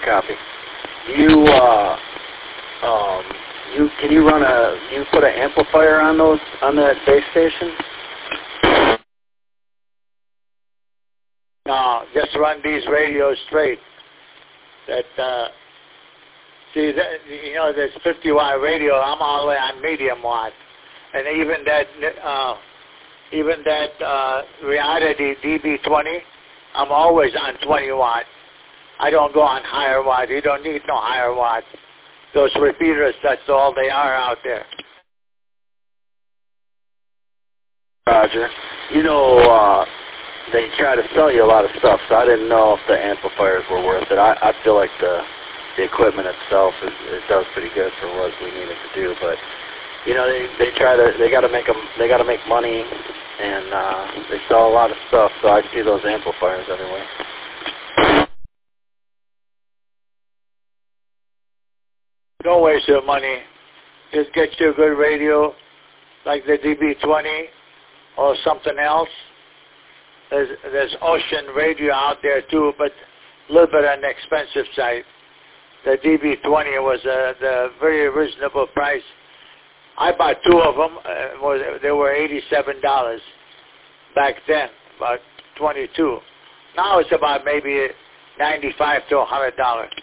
copy. Can you put an amplifier on that base station? No, just run these radios straight. There's 50-watt radio. I'm all the way on medium watt, and even that Reality DB20, I'm always on 20 watt. I don't go on higher watt. You don't need no higher watt. Those repeaters, that's all they are out there. Roger. They try to sell you a lot of stuff, so I didn't know if the amplifiers were worth it. I feel like the equipment itself it does pretty good for what we needed to do, but they got to make money, and they sell a lot of stuff, so I see those amplifiers everywhere. Don't waste your money. Just get you a good radio like the DB20 or something else. There's Ocean radio out there too, but a little bit on the expensive side. The DB20 was the very reasonable price. I bought two of them. They were $87 back then, about $22. Now it's about maybe $95 to $100.